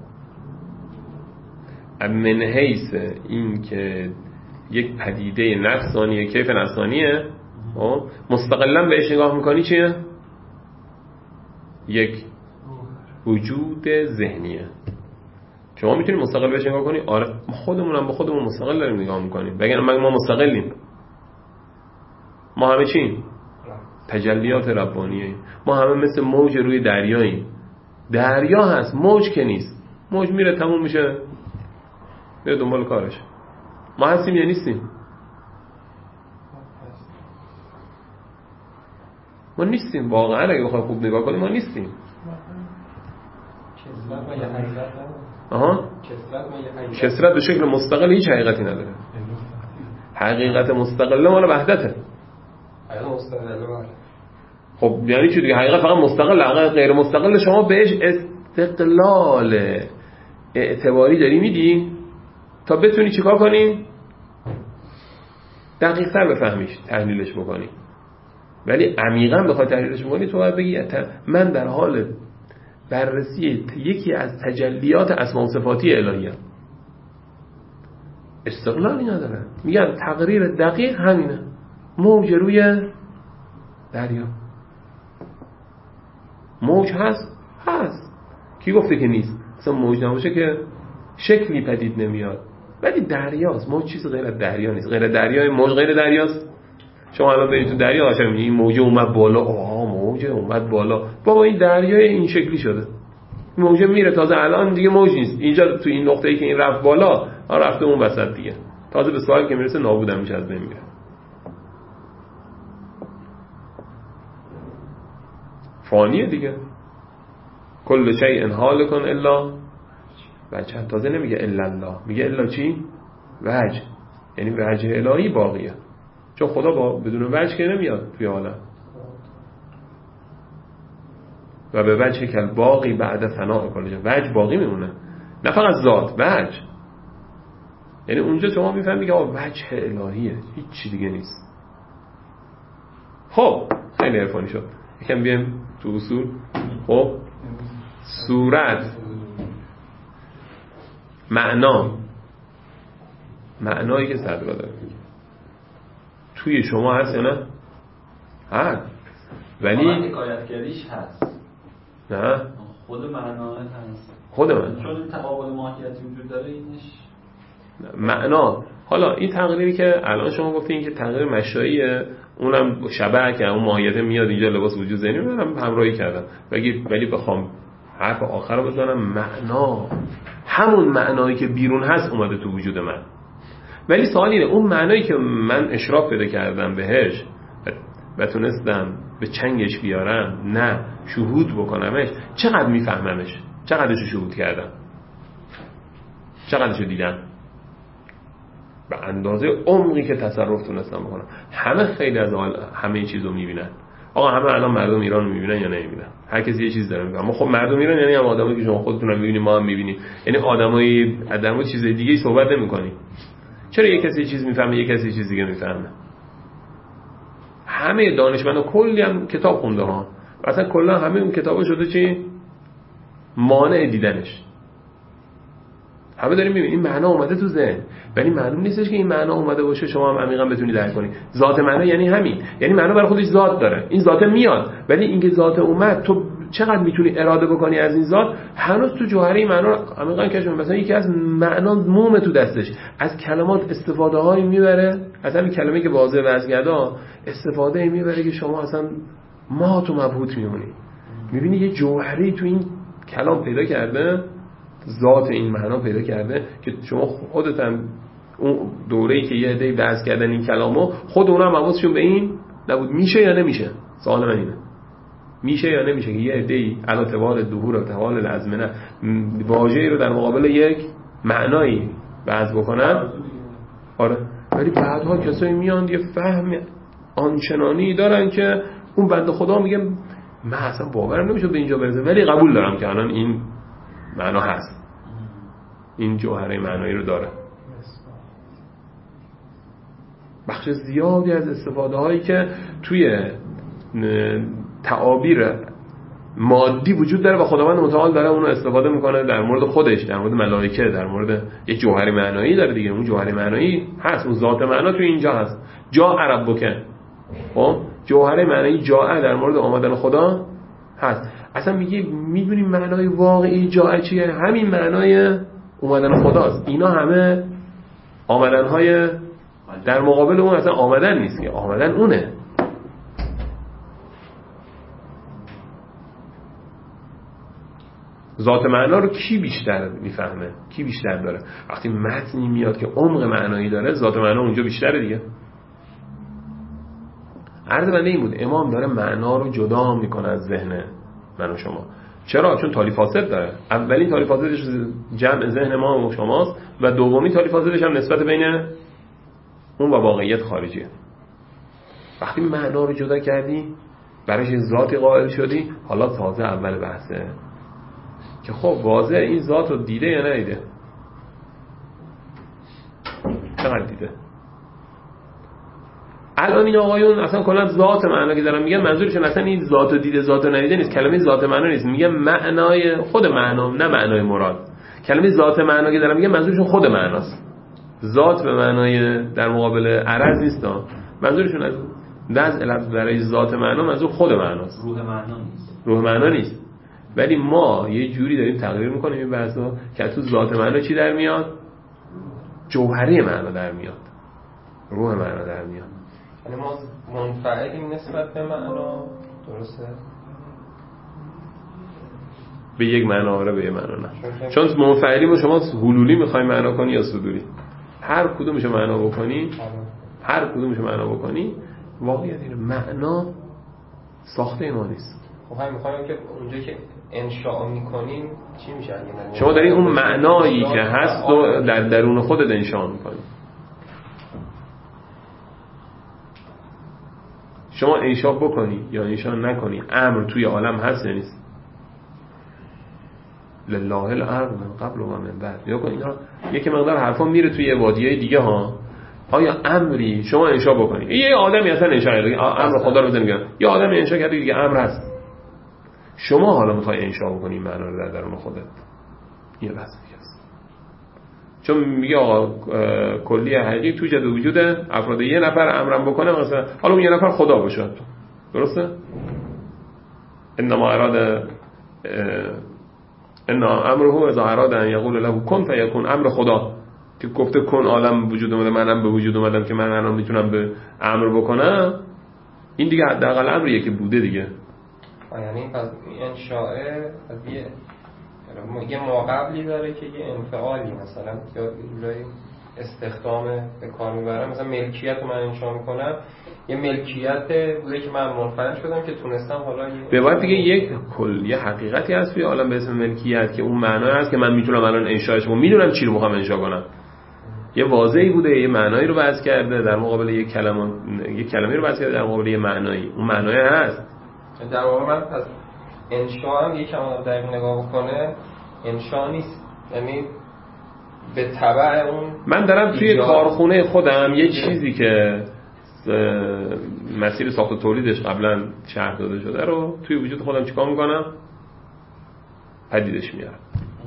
من حیث این که یک پدیده نفسانیه، کیف نفسانیه، مستقلا بهش نگاه میکنی چیه؟ یک وجود ذهنیه. شما میتونی مستقل بهش نگاه کنی؟ آره. خودمونم با خودمون مستقل داریم نگاه میکنیم. بگن ما مستقلیم. ما همه چیم؟ تجلیات ربانیه. ما همه مثل موج روی دریاییم. دریا هست، موج که نیست. موج میره تموم میشه، میره دنبال کارش. ما هستیم یا نیستیم؟ ما نیستیم. واقعا اگه بخوای خوب نگاه کنیم ما نیستیم. کثرت به شکل مستقل هیچ حقیقتی نداره. حقیقت مستقله مال وحدته. خب یعنی چی دیگه؟ حقیقت فقط مستقل، حقیقت غیر مستقل شما بهش استقلال اعتباری داری میدی تا بتونی چیکار کنی؟ دقیق تر بفهمیش، تحلیلش بکنی. ولی عمیقا بخوای تحلیلش بکنی تو باید بگی من در حال بررسی یکی از تجلیات اسماء و صفاتی الهیه. استقلالی نداره. میگن تقریر دقیق همینه. موج روی دریا. موج هست؟ هست. کی گفته که نیست؟ اصلا موج نباشه که شکلی پدید نمیاد. ولی دریاست. موج چیز غیر از دریا نیست. غیر دریای موج غیر دریاست. شما الان برید تو دریا قشنگ میگی این موج اومد بالا، موج اومد بالا. بابا این دریای این شکلی شده. موج میره، تازه الان دیگه موج نیست. اینجا تو این نقطه‌ای که این رفت بالا، رفته اون وسط دیگه. تازه به ساحل که میرسه نابودم میشه، از بین میره. فانیه دیگه. کل شیء هالک الا وجه. تازه نمیگه الا الله، میگه الا چی؟ وجه. یعنی وجه الهی باقیه. چون خدا بدون وجه که نمیاد توی عالم. و به وجه کل باقی بعد فناء کل شیء. وجه باقی میمونه، نه فقط ذات، وجه. یعنی اونجا شما میفهمی که وجه الهیه، هیچ چی دیگه نیست. خب خیلی عرفانی شد. یکم بیایم تو اصول. خب صورت، معنایی که صدرا داره توی شما هست یا نه؟ هست. ولی حکایتگریش هست. نه خود معناه هست. خود من چون تقابل ماهیتی وجود داره اینش معنا. حالا این تقریری که الان شما گفتین که تقریر مشاییه، اونم شبه که اون ماهیت میاد اینجا لباس وجود ذهنی رو هم همراهی کردم. ولی بخوام حرف آخر رو بزنم، معنا همون معنایی که بیرون هست اومده تو وجود من. ولی سوال اینه اون معنایی که من اشراف پیدا کردم بهش و تونستم به چنگش بیارم، نه شهود بکنمش، چقدر میفهممش؟ چقدرش شهود کردم؟ چقدرش دیدم؟ به اندازه عمقی که تصرف تونستم بکنم. خیلی از همه چیزو میبینن. آقا همه الان مردم ایران رو میبینن یا نمیبینن؟ هر کسی یه چیز داره میگه. اما خب مردم ایران یعنی هم آدمایی که شما خودتون هم میبینید، ما هم میبینیم. یعنی آدمای چیز دیگه‌ای صحبت نمی‌کنی. چرا یک کسی چیز میفهمه، یک کسی چیز دیگه میفهمه؟ همه دانشمندا کلی هم کتاب خونده ها. اصلا کلا همه اون کتابا شده چی؟ مانع دیدنش. همه داریم میبینیم این معنا اومده تو ذهن، ولی معلوم نیستش که این معنا اومده باشه شما هم عمیقا بتونی درک کنی. ذات معنا یعنی همین، یعنی معنا برای خودش ذات داره، این ذات میاد، ولی اینکه ذات اومد تو چقدر میتونی اراده بکنی از این ذات، هنوز تو جوهره معنا رو عمیقا کشف. مثلا یکی از معنا موم تو دستش، از کلمات استفاده هایی میبره، از همین کلمه که واضح وزگدا استفاده ای میبره که شما اصلا ما تو مبهوت میمونی. میبینی یه جوهری تو این کلام پیدا کرده، ذات این معنا پیدا کرده که شما خودت هم اون دوره‌ای که یه عده‌ای بحث کردن این کلامو، خود اونها هم حواسشون به این نبود. میشه یا نمیشه؟ سوال من اینه. میشه یا نمیشه که یه عده‌ای علاوه بر ظهور و تحول الازمنه واژه‌ای رو در مقابل یک معنایی بحث بکنن. آره، ولی بعدها کسایی میان یه فهم آنچنانی دارن که اون بنده خدا میگه من اصلا باورم نمیشه به اینجا برسه، ولی قبول دارم که الان این معنا هست، این جوهره معنایی رو داره. بخش زیادی از استفاده هایی که توی تعابیر مادی وجود داره و خداوند متعال داره اونو استفاده میکنه در مورد خودش، در مورد ملائکه، در مورد یک جوهر معنایی داره دیگه. اون جوهر معنایی هست، اون ذات معنا توی اینجا هست. جا عرب بکن، خب جوهر معنایی جا در مورد آمدن خدا هست. اصلا میگه میدونیم معنای واقعی جا چیه؟ همین معنای اومدن خداست. اینا همه آمدنهای در مقابل اون اصلا آمدن نیست که آمدن اونه. ذات معنا رو کی بیشتر میفهمه؟ کی بیشتر داره؟ وقتی متنی میاد که عمق معنایی داره، ذات معنا اونجا بیشتره دیگه. عرض بنده این بود، امام داره معنا رو جدا میکنه از ذهن من و شما. چرا؟ چون تالی فاسد داره. اولین تالی فاسدش جمع ذهن ما و شماست و دومی تالی فاسدش هم نسبت بین اون و واقعیت خارجیه. وقتی معنا رو جدا کردی، برایش ذاتی قائل شدی، حالا تازه اول بحثه که خب واضح این ذات رو دیده یا ندیده؟ چقدر دیده؟ الان این آقایون اصلا کلا ذات معنا که دارن میگن منظورشون اصلا این ذات رو دیده ذات رو ندیده نیست. کلمه ذات معنا نیست، میگن معنای خود معنا، نه معنای مراد. کلمه ذات معنا که دارن میگن منظورشون خود معناست. ذات به معنای در مقابل عرض نیست. منظورشون از وضع لفظ برای ذات معنا منظور خود معناست. روح معنا نیست. روح معنا نیست. ولی ما یه جوری داریم تقریر میکنیم این بحثا که تو ذات معنا چی در میاد؟ جوهره معنا در میاد، روح معنا در میاد. یعنی ما منفعلیم نسبت به معنا، درسته؟ به یک معنا آره، به یک معنا نه. چون منفعلیم و شما حلولی میخوای معنا کنی یا صدوری، هر کدومشو معنا بکنی، هر کدومشو معنا بکنی واقعیت اینه معنا ساخته ما نیست. خب همین میخوایم که اونجا که انشاء میکنیم چی میشه؟ شما داری اون معنایی که هست رو در درون خودت انشاء میکنی. شما انشاء بکنی یا انشاء نکنی، امر توی عالم هست یا نیست؟ لله الامر من قبل و من بعد. یا کن اینا یک مقدار حرفا میره توی وادیای دیگه ها. آیا امری شما انشاء بکنی؟ یه آدمی اصلا انشاء کرده، امر خدا رو بزنید، یه آدمی انشاء کرده دیگه امر هست. شما حالا میخوای انشاء بکنی معنا رو در درون خودت، این بحث دیگه است. چون میگه آقا کلی حقیقی تو جد وجود افراد، یه نفر امرم بکنه مثلا، حالا اون یه نفر خدا باشه، درسته؟ انما اراد ان امره اذا اراد ان یقول له کن فیکون، امر خدا که گفته کن عالم وجود اومده، منم به وجود اومدم که من الان میتونم به امر بکنم. این دیگه حداقل امریه که بوده دیگه. یعنی پس انشاء از یه ماقبلی داره که یه انفعالی مثلا یا جورایی استخدام به کار میبرم. مثلا ملکیت رو من انشاء میکنم، یه ملکیت بوده که من منفعل شدم که تونستم حالا به بعد دیگه یک کل یه حقیقتی هست توی عالم به اسم ملکیت که اون معنی هست که من میتونم الان انشاءش کنم، میدونم چی رو میخوام انشاء کنم. یه واضحی بوده، یه معنایی رو وضع کرده در مقابل یک کلمه رو وضع کرده در مقابل یه معنایی، اون معنای هست. در واقع من پس انشاء هم یکم دقیق نگاه بکنه انشاء نیست، یعنی به تبع اون. من دارم توی کارخونه خودم یه چیزی که مسیر ساخت و تولیدش قبلا شرح داده شده رو توی وجود خودم چیکار میکنم؟ پدیدش میارم.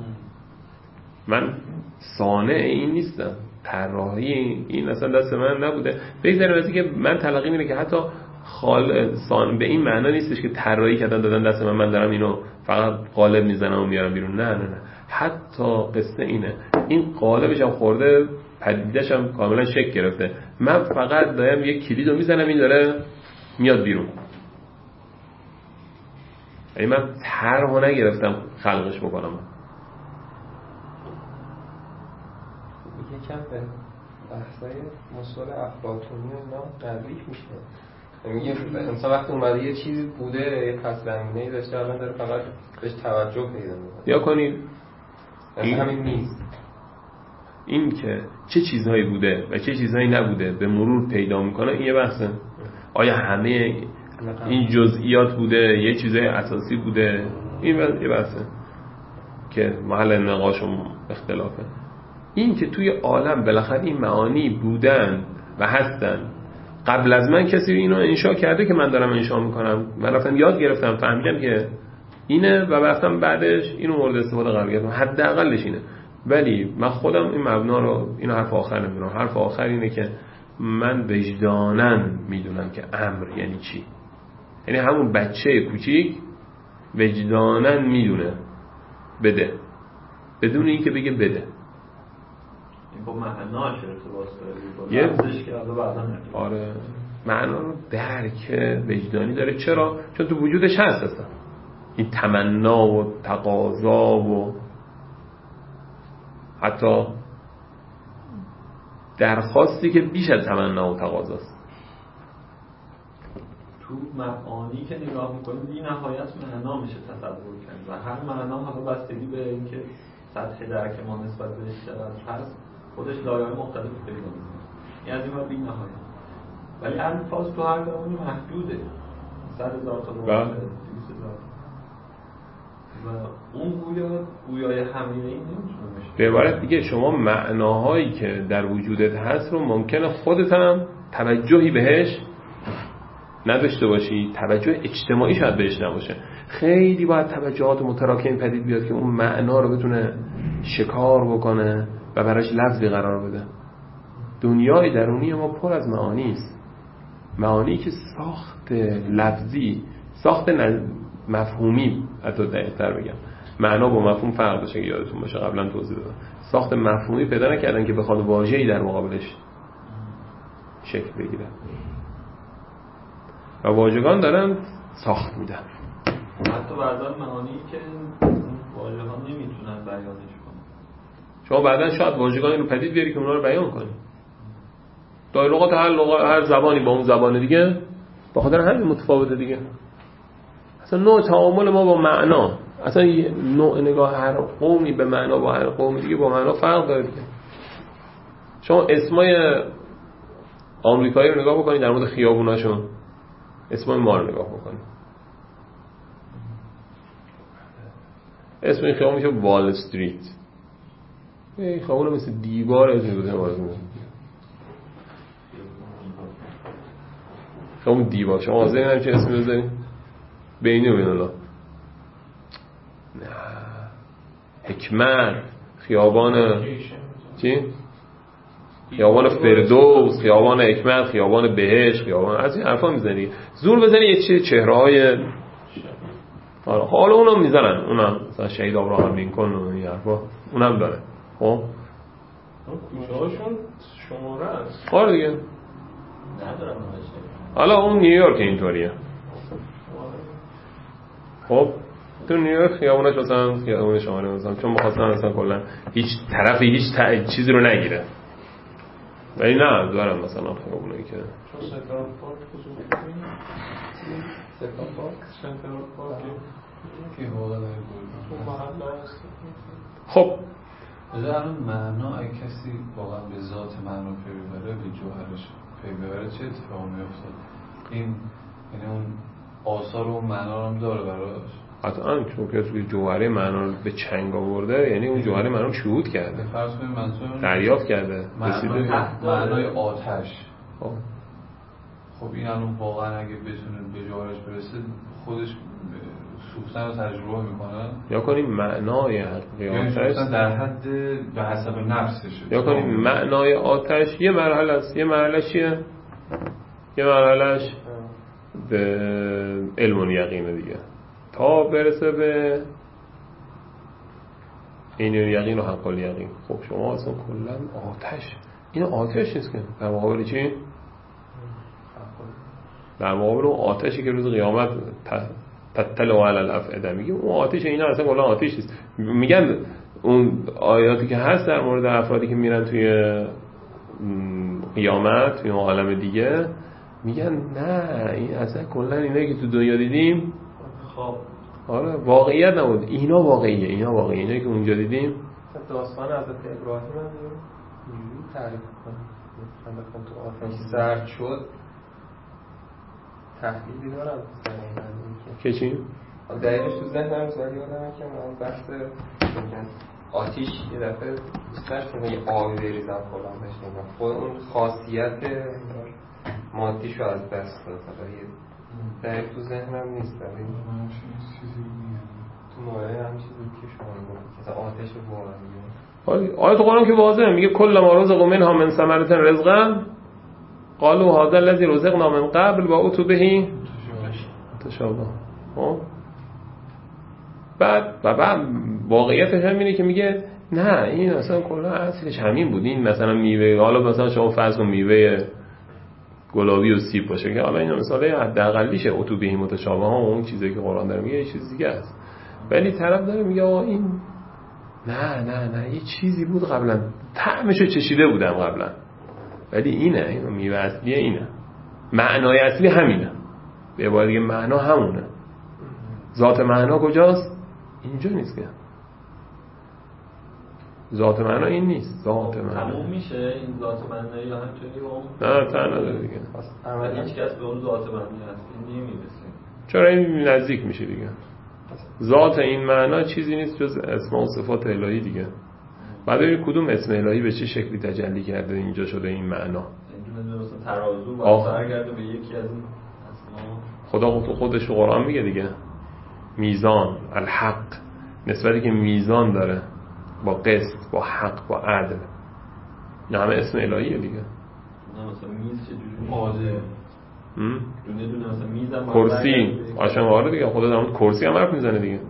من صانع این نیستم، طراحی این اصلا دست من نبوده. بگذاریم از اینکه من تلقی اینه که حتی به این معنا نیستش که طراحی کردن دادن دست من دارم اینو فقط قالب میزنم و میارم بیرون. نه نه نه، حتی قصه اینه این قالبش هم خورده، پدیدش هم کاملا شکل گرفته، من فقط دارم یک کلیدو میزنم این داره میاد بیرون. یعنی من طرحو نگرفتم خلقش بکنم. یکم به بحثای مصول افلاطونی و اینا نزدیک میشه. میگه انسان وقتی اومده یه چیزی بوده، یه پس زمینه‌ای داشته، الان داره فقط بهش توجه پیدا میکنه. یا کنید همین نیست. این که چه چیزهایی بوده و چه چیزهایی نبوده به مرور پیدا میکنه، این یه بحثه. آیا همه این جزئیات بوده، یه چیزهای اساسی بوده، این یه بحثه که محل نقاش و اختلافه. این که توی عالم بالاخره این معانی بودن و هستن، قبل از من کسی اینو انشا کرده که من دارم انشا میکنم، من رفتم یاد گرفتم فهمیدم که اینه و رفتم بعدش اینو مورد استفاده قرار گرفتم، حداقلش اینه. ولی من خودم این مبنا رو، اینو حرف آخر نمیدونم، حرف آخر اینه که من وجداناً میدونم که امر یعنی چی. یعنی همون بچه کوچیک وجداناً میدونه بده، بدون اینکه بگه بده. این با معناش ارتباط داره، با لفظش که الان بعداً آره معنا رو درک وجدانی داره. چرا؟ چون تو وجودش هست اصلا این تمنا و تقاضا و حتی درخواستی که بیش از تمنا و تقاضاست. تو معانی که نگاه میکنیم بی نهایت معنا میشه تصور کرد و هر معنا حالا بستگی به اینکه سطح درک ما نسبت بهش چقدر هست خودش لایه‌های مختلفی پیدا میکنه. یعنی از این بی نهایت. ولی الفاظ تو هر کدوم محدوده. 100,000 تا 200,000 و اون گویای همه این نمیتونه بشه. به عبارت دیگه شما معناهایی که در وجودت هست رو ممکنه خودت هم توجهی بهش نداشته باشی، توجه اجتماعی شاید بهش نباشه. خیلی باید توجهات متراکم پدید بیاد که اون معنا رو بتونه شکار بکنه و براش لفظی قرار بده. دنیای درونی ما پر از معانی است، معانی که ساخت لفظی، ساخت مفهومی، حتی دقیق‌تر بگم معنا با مفهوم فرق داشته، یادتون باشه قبلا توضیح دادم. ساخت مفهومی پیدا نکردن که بخواد واژه‌ای در مقابلش شکل بگیره و واژگان دارن ساخت میدن. حتی بعضا معانی که واژه‌ها نمیتونن بیانش کنن، شما بعداً شاید واژگانی رو پدید بیاری که اونا رو بیان کنی. در لغات هر زبانی با اون زبان دیگه به خاطر همین متفاوته دیگه. اصلا نوع تعامل ما با معنا، اصلا نوع نگاه هر قومی به معنا با هر قومی دیگه با معنا فرق داره دیگه. شما اسمای آمریکایی رو نگاه بکنید در مورد خیابوناشون، اسمای ما رو نگاه بکنید. اسم این خیابون میشه وال استریت. این خیابون مثل دیوار از میگه خیابون دیوار. شما حاضرین همچین اسمی بذارید؟ بینی و بین الله. نه حکمت، خیابان چی؟ خیابان فردوس، خیابان حکمت، خیابان بهشت، خیابان از این حرفا میزنی. زور بزنی یه چهره‌های حالا اونم میزنن، اونم مثلا شهید ابراهام لینکلن و این حرفا اونم داره. خب کوچه‌هاشون شماره است. آره دیگه. ندارم نوشته. حالا اون نیویورک اینطوریه. خب تو نیویورک خیابونش مثلا خیابون شماره مثلا چون می‌خواستن اصلا کلا هیچ طرفی هیچ چیزی رو نگیره. ولی نه دارم مثلا خیابونایی که چون سنترال پارک حضور داریم. سنترال پارک که واقعا تو محله هست. خب الان معنا اگه کسی واقعا به ذات معنا پی ببره، به جوهرش پی ببره، چه اتفاقی میفته؟ این یعنی اون آثار و معنا رو هم داره براش. قطعاً چون کسی جوهره معنا رو به چنگ آورده یعنی اون جوهره معنا رو شهود کرده، فرض کنیم منظور دریافت کرده، معنای آتش. خب این الان واقعا اگه بتونه به جوهرش برسه خودش سوختن رو تجربه میکنه. یا کنیم معنای حقیقی آتش در حد به حسب نفسشه. یا کنیم معنای آتش یه مرحله است. یه مرحله چیه؟ یه مرحلهش به علم و یقینه دیگه تا برسه به این یقین و حق الیقین. خب شما اصلا کلا آتش، این آتش نیست که در مقابل چی؟ در مقابل اون آتشی که روز قیامت تتلو علی الافئده میگه اون آتش، اینا اصلا کلا آتش نیست. میگن اون آیاتی که هست در مورد افرادی که میرن توی قیامت توی عالم دیگه میگن نه این اصلا کلا اینایی که تو دنیا دیدیم خب آره واقعیت نبود، اینا واقعیه، اینا واقعیه، اینایی که اونجا دیدیم. داستان حضرت ابراهیم هم تعریف کنم مثلا تو آتش سرد شد تحلیلی دارم که چی؟ دلیلش تو ذهنم ولی یادمه که من بحث آتیش یه دفعه دوست داشتم یه آبی بریزم فلان بشه خود اون خاصیت مادیشو از دست داد دقیق تو ذهنم نیست ولی تو مورد هم چیزی که شما گفت مثلا آتش بارانی آیت قرآن که واضحه میگه کل ما رزقوا منها من ثمرة رزقا قالوا هذا الذي رزقنا من قبل و اتوا به تشابه. بعد واقعیتش همینه که میگه نه این اصلا کلا اصلش همین بود. این مثلا میوه، حالا مثلا شما فرض کن میوه گلابی و سیب باشه که حالا اینا مثلا حداقلیشه اتو به متشابه ها و اون چیزی که قرآن داره میگه یه چیز دیگه است. ولی طرف داره میگه این نه یه چیزی بود قبلا طعمشو چشیده بودم قبلا ولی این میوه اصلیه اینه، معنای اصلی همینه، به عبارت دیگه معنا همونه. ذات معنا کجاست؟ اینجا نیست که ذات معنا این نیست. ذات معنا تموم میشه این ذات معنایی یا همچنین اون نه تا نداره دیگه. عملا هیچ کس به اون ذات معنایی اصلی نمیرسه. چرا این نزدیک میشه دیگه. ذات این معنا چیزی نیست جز اسماء و صفات الهی دیگه. بعد ببین کدوم اسم الهی به چه شکلی تجلی کرده اینجا شده این معنا. اینجوری مثلا ترازو واسه برگرده به یکی از این اسما. خدا خودش تو قرآن میگه دیگه میزان، الحق، نسبتی که میزان داره با قسط، با حق، با عدل، نه همه اسم الهیه دیگه. نه مثلا میز چجوری ماده دونه مثلا میزم کرسی آشنواره دیگه. خدا در مورد کرسی هم حرف میزنه دیگه.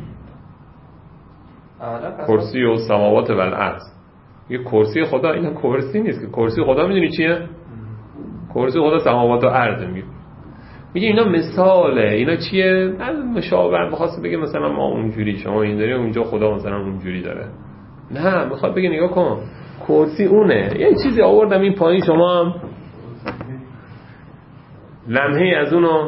کرسی و سماوات و الارض. یه کرسی خدا، اینا کرسی نیست که. کرسی خدا میدونی چیه؟ کرسی خدا سماوات و ارض میگه اینا مثاله. اینا چیه؟ مشابه بخواسته بگه مثلا ما اونجوری شما این داری اونجا خدا مثلا اونجوری داره. نه میخواد بگه نگاه کن کرسی اونه، یه چیزی آوردم این پایین شما هم لمحه از اونو.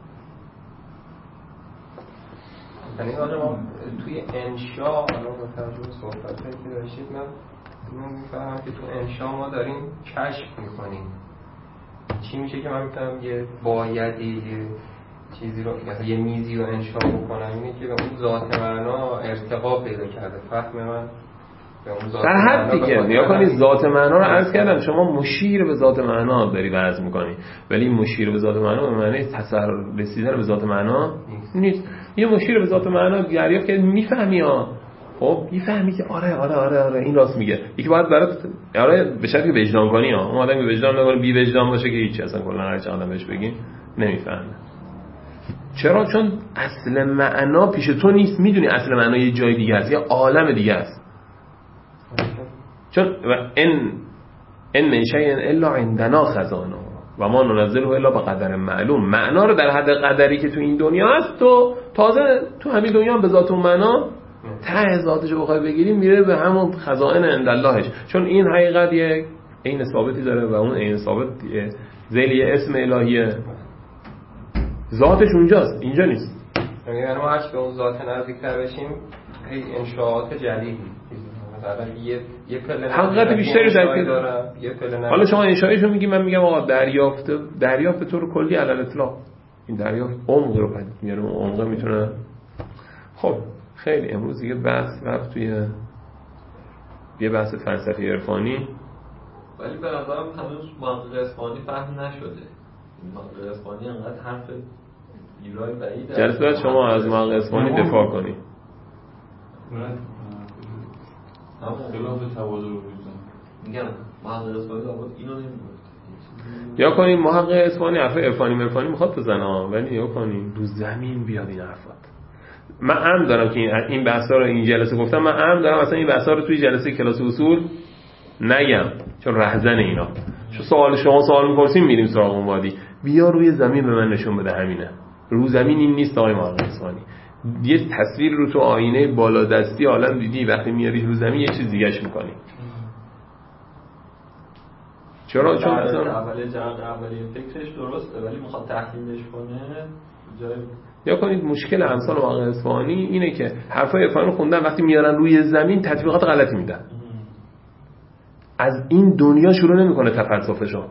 یعنی ما توی انشا الان با توجه به صحبتایی که داشتید من میفهمم که تو انشا ما داریم کشف میکنیم چی میشه که من میتونم یه بایدی یه چیزی رو مثلا یه میزی رو انشا بکنم اینه که به اون ذات معنا ارتقا پیدا کرده فهم من به اون ذات معنا دیگه. نیا کنید ذات معنا رو عرض کردم شما مشیر به ذات معنا داری وضع میکنی ولی مشیر به ذات معنا به معنی رسیدن به ذات معنا نیست. یه مشیر به ذات معنا دریافت که میفهمی خب میفهمی که آره این راست میگه. یکی باید برات به شکل وجدان کنی اون آدم که وجدان نداره بی وجدان باشه که هیچ اصلا کلا هر چه آدم بهش بگین نمیفهمه. چرا؟ چون اصل معنا پیش تو نیست. میدونی اصل معنا یه جای دیگه است، یه عالم دیگه است. چون ان من شیء الا عندنا خزانه و ما ننزله الا بقدر معلوم. معنا رو در حد قدری که تو این دنیا هست تو تازه تو همین دنیا هم به ذات اون معنا ته ذاتش رو بخوای بگیری میره به همون خزائن عند اللهش. چون این حقیقت یک عین ثابتی داره و اون عین ثابت ذیلی اسم الهیه، ذاتش اونجاست اینجا نیست. یعنی ما هرچی به اون ذات نزدیک‌تر بشیم هی انشاءات جدیدی مثلا یه پله حقیقت بیشتری داره یه پله. حالا شما انشایشو میگی من میگم آقا دریافت به طور کلی علل اطلاق این دریافت عمق رو پدید میاره. اون عمق میتونه خب خیلی امروز دیگه بحث رفت توی یه بحث فلسفی عرفانی ولی به نظرم هنوز منطق اصفهانی فهم نشده. منطق اصفهانی انقدر حرف ایرای بعید جلسه بعد شما از منطق اصفهانی دفاع کنی خلاف تواضع رو میگم منطق اصفهانی لابد اینو نمیگفت. یا کنیم محقق اصفهانی حرف عرفانی میخواد بزنه ولی یا کنیم رو زمین بیاد این حرفات. من عمد دارم که این بحثا رو این جلسه گفتم، من عمد دارم اصلا این بحثا رو توی جلسه کلاس اصول نگم چون رهزن اینا. چون شما سوال می‌پرسین میریم سراغ اون وادی. بیا روی زمین به من نشون بده. همینه رو زمین این نیست آقای محقق اصفهانی. یه تصویر رو تو آینه بالا دستی عالم دیدی وقتی میاری رو زمین یه چیز دیگه‌اش می‌کنی. چرا؟ چون اصلا اولی فکرش درسته ولی میخواد تحلیلش کنه جای یا کنید مشکل امثال واقع اصفهانی اینه که حرفای عرفانی خوندن وقتی میارن روی زمین تطبیقات غلطی میدن. از این دنیا شروع نمیکنه تفلسفشو.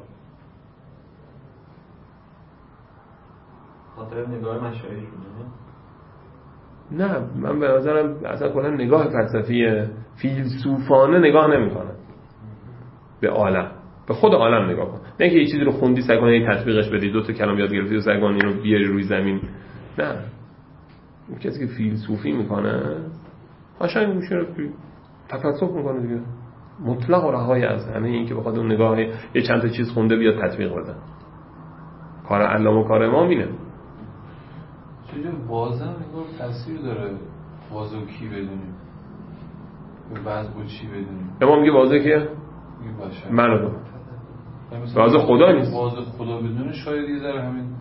خاطر نگاه مشایخونه. نه، من به نظرم اصلا کلا نگاه فلسفی فیلسوفانه نگاه نمیکنه به عالم، به خود عالم نگاه کن. نه که یه چیزی رو خوندی سعی کنی تطبیقش بدی، دو تا کلام یاد گرفتی و سعی کنی اینو بیاری روی زمین. نه، اون کسی که فیلسوفی میکنه قشنگ میشه تفلسف میکنه دیگه، مطلق و رهایی از همه این که بخواد اون نگاه یه چند تا چیز خونده بیاد تطبیق بده. کار علامه و کار امام اینه. چجور وازه نگاه تاثیر داره؟ وازه کی بدونیم؟ وازه چی بدونیم؟ امام میگه وازه کیه؟ من رو وازه خدا نیست. وازه خدا بدونه شاید یه ذره همین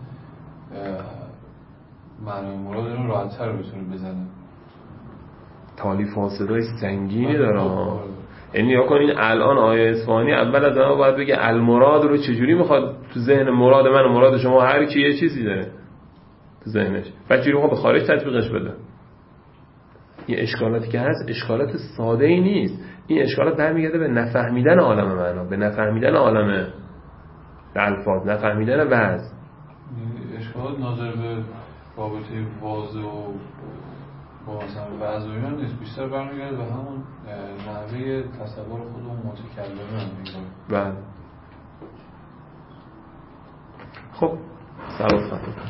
معنی مراد رو راحت‌تر بتونه بزنه. تالیف فاسدای سنگینی داره. یعنی یا کنین الان آیه اصفهانی اول از همه باید بگه المراد رو چجوری میخواد تو ذهن مراد من و مراد شما هر کی یه چیزی داره تو ذهنش، بعد چجوری میخواد به خارج تطبیقش بده. این اشکالاتی که هست اشکالات ساده ای نیست. این اشکالات برمیگرده به نفهمیدن عالم معنا، به نفهمیدن عالم الفاظ، نفهمیدن وضع. اشکالات ناظر به رابطه واضح و با مثلا وضع و اینا نیست، بیشتر برمیگرده به همون نحوه تصور خودمون متکلمه میگه. بله. خب سلام.